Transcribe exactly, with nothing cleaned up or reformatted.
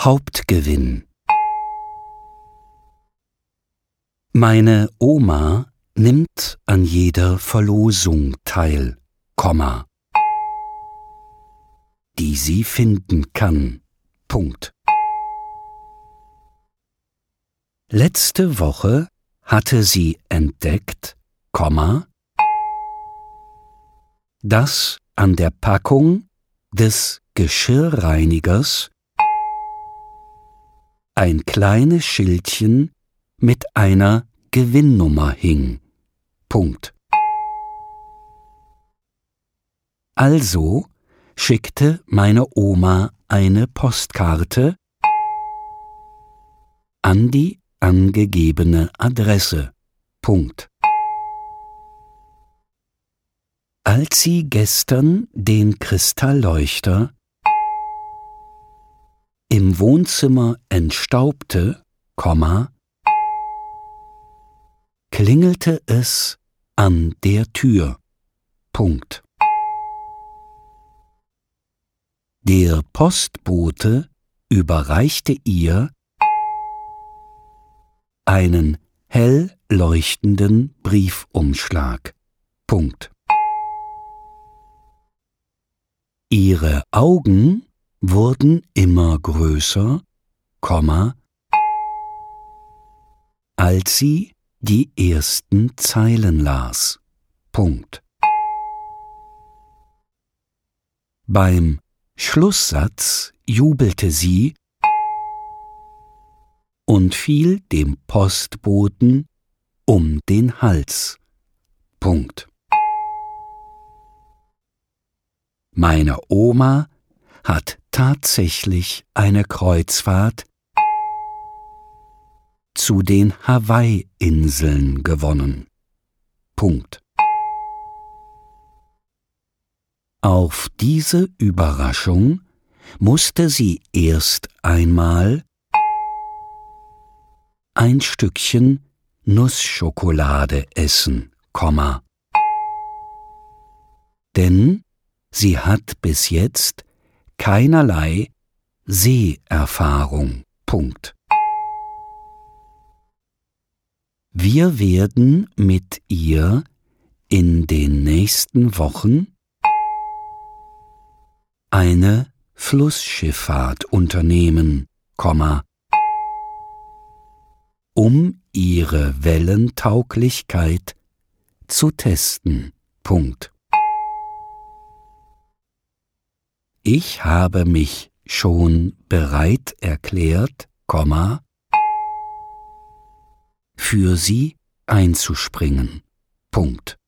Hauptgewinn. Meine Oma nimmt an jeder Verlosung teil, Komma, die sie finden kann. Punkt. Letzte Woche hatte sie entdeckt, Komma, dass an der Packung des Geschirrreinigers ein kleines Schildchen mit einer Gewinnnummer hing. Punkt. Also schickte meine Oma eine Postkarte an die angegebene Adresse. Punkt. Als sie gestern den Kristallleuchter im Wohnzimmer entstaubte, Komma, klingelte es an der Tür. Punkt. Der Postbote überreichte ihr einen hell leuchtenden Briefumschlag. Punkt. Ihre Augen wurden immer größer, Komma, als sie die ersten Zeilen las. Punkt. Beim Schlusssatz jubelte sie und fiel dem Postboten um den Hals. Punkt. Meine Oma hat tatsächlich eine Kreuzfahrt zu den Hawaii-Inseln gewonnen. Punkt. Auf diese Überraschung musste sie erst einmal ein Stückchen Nussschokolade essen, Komma. Denn sie hat bis jetzt keinerlei Seherfahrung. Punkt. Wir werden mit ihr in den nächsten Wochen eine Flussschifffahrt unternehmen, Komma, um ihre Wellentauglichkeit zu testen. Punkt. Ich habe mich schon bereit erklärt, Komma, für sie einzuspringen. Punkt.